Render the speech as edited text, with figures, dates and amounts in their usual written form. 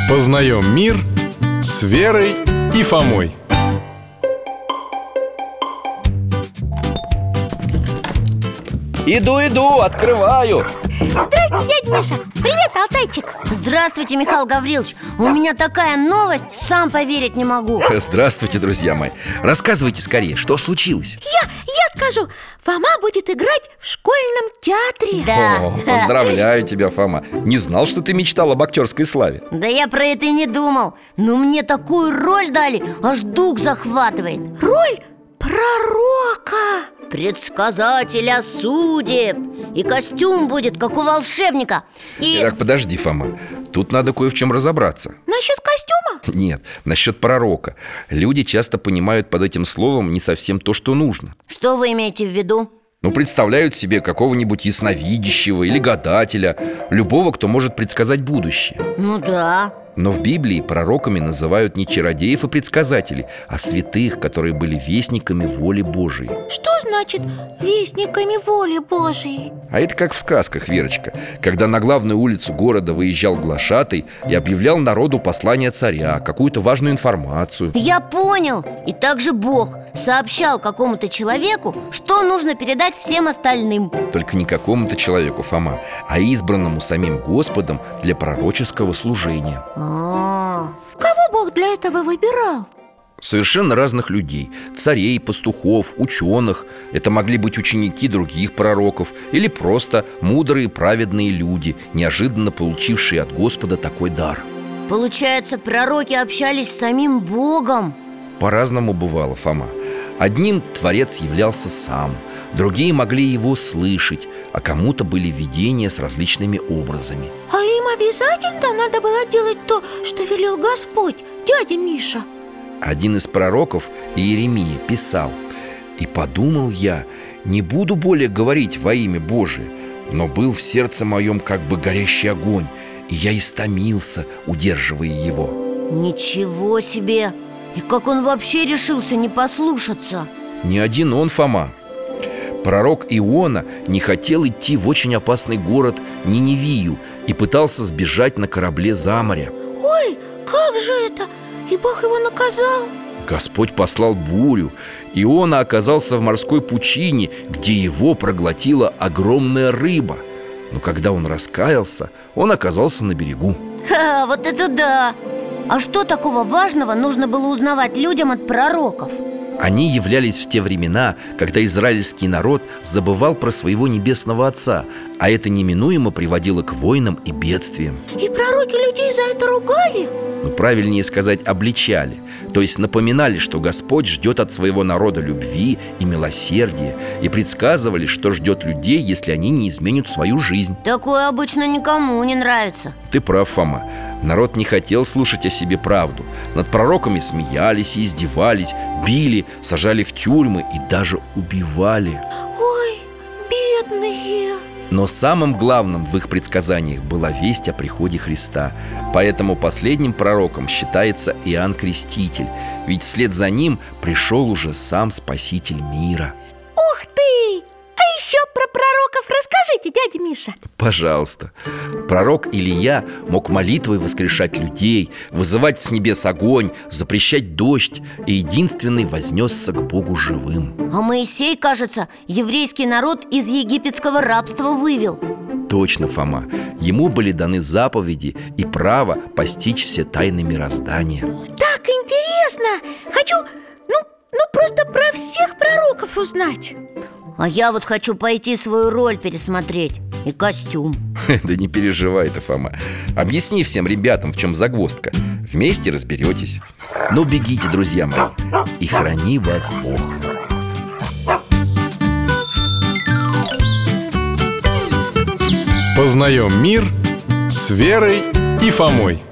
Познаем мир с Верой и Фомой. Иду, открываю. Здрасте, дядя Миша. Привет, Алтайчик. Здравствуйте, Михаил Гаврилович. У меня такая новость, сам поверить не могу. Здравствуйте, друзья мои. Рассказывайте скорее, что случилось? Я скажу. Фома будет играть в школьном театре. Да. О, поздравляю тебя, Фома. Не знал, что ты мечтал об актерской славе. Да я про это и не думал. Но мне такую роль дали, аж дух захватывает. Роль пророка. Предсказателя судеб. И костюм будет, как у волшебника. Так, подожди, Фома. Тут надо кое в чем разобраться. Насчет костюма? Нет, насчет пророка. Люди часто понимают под этим словом не совсем то, что нужно. Что вы имеете в виду? Представляют себе какого-нибудь ясновидящего или гадателя, любого, кто может предсказать будущее. Ну да. Но в Библии пророками называют не чародеев и предсказателей, а святых, которые были вестниками воли Божией. Что значит вестниками воли Божией? А это как в сказках, Верочка, когда на главную улицу города выезжал глашатай и объявлял народу послание царя, какую-то важную информацию. Я понял. И также Бог сообщал какому-то человеку, что нужно передать всем остальным. Только не какому-то человеку, Фома, а избранному самим Господом для пророческого служения. Кого Бог для этого выбирал? Совершенно разных людей. Царей, пастухов, ученых. Это могли быть ученики других пророков или просто мудрые праведные люди, неожиданно получившие от Господа такой дар. Получается, пророки общались с самим Богом. По-разному бывало, Фома. Одним Творец являлся сам, другие могли его слышать, а кому-то были видения с различными образами. А им обязательно надо было делать то, что велел Господь, дядя Миша? Один из пророков, Иеремия, писал: «И подумал я, не буду более говорить во имя Божие, но был в сердце моем как бы горящий огонь, и я истомился, удерживая его». Ничего себе! И как он вообще решился не послушаться? Не один он, Фома. Пророк Иона не хотел идти в очень опасный город Ниневию и пытался сбежать на корабле за море. Ой, как же это? И Бог его наказал? Господь послал бурю. Иона оказался в морской пучине, где его проглотила огромная рыба. Но когда он раскаялся, он оказался на берегу. Ха, вот это да! А что такого важного нужно было узнавать людям от пророков? Они являлись в те времена, когда израильский народ забывал про своего небесного Отца, а это неминуемо приводило к войнам и бедствиям. И пророки людей за это ругали? Правильнее сказать, обличали. То есть напоминали, что Господь ждет от своего народа любви и милосердия, и предсказывали, что ждет людей, если они не изменят свою жизнь. Такое обычно никому не нравится. Ты прав, Фома. Народ не хотел слушать о себе правду. Над пророками смеялись и издевались, били, сажали в тюрьмы и даже убивали. Ой, бедные. Но самым главным в их предсказаниях была весть о приходе Христа. Поэтому последним пророком считается Иоанн Креститель. Ведь вслед за ним пришел уже сам Спаситель мира. Ух ты! А еще про пророков расскажите, дядя Миша. Пожалуйста. Пророк Илия мог молитвой воскрешать людей, вызывать с небес огонь, запрещать дождь, и единственный вознесся к Богу живым. А Моисей, кажется, еврейский народ из египетского рабства вывел. Точно, Фома. Ему были даны заповеди и право постичь все тайны мироздания. Так интересно! Хочу, просто про всех пророков узнать. А я вот хочу пойти свою роль пересмотреть. И костюм. Да не переживай ты, Фома. Объясни всем ребятам, в чем загвоздка. Вместе разберетесь. Но бегите, друзья мои, и храни вас Бог. Познаем мир с Верой и Фомой.